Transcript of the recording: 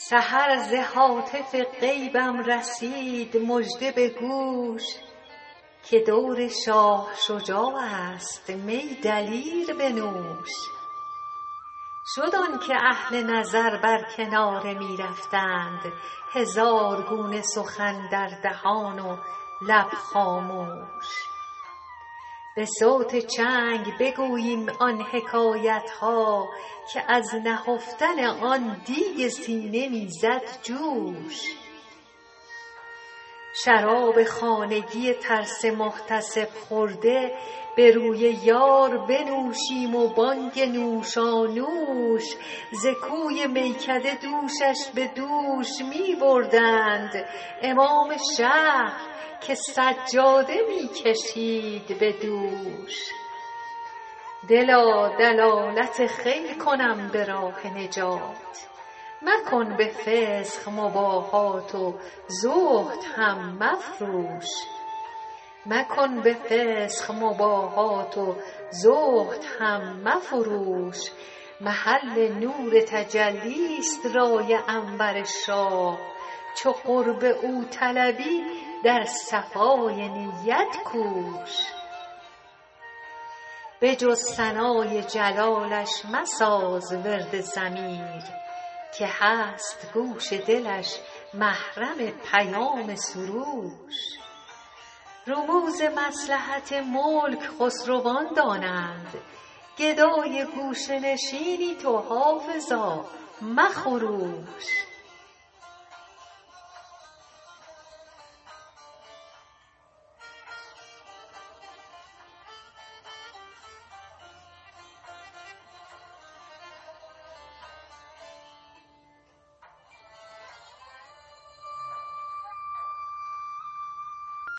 سحر ز هاتف غیبم رسید مژده به گوش، که دور شاه شجاع است می دلیر بنوش. شد آن که اهل نظر بر کناره می رفتند، هزار گونه سخن در دهان و لب خاموش. به صوت چنگ بگوییم آن حکایت ها، که از نهفتن آن دیگ سینه می زد جوش. شراب خانگی ترس محتسب خورده، به روی یار بنوشیم و بانگ نوشانوش. ز کوی میکده دوشش به دوش می بردند، امام شهر که سجاده می کشید به دوش. دلا دلالت خیر کنم به راه نجات، مکن به فسق مباحات و زهد هم مفروش. مکن به فسق مباحات و زهد هم مفروش. محل نور تجلی است رای انور شاه، چو قرب او طلبی در صفای نیت کوش. به جز ثنای جلالش مساز ورد ضمیر، که هست گوش دلش محرم پیام سروش. رموز مصلحت ملک خسروان دانند، گدای گوشه نشینی تو حافظا مخروش.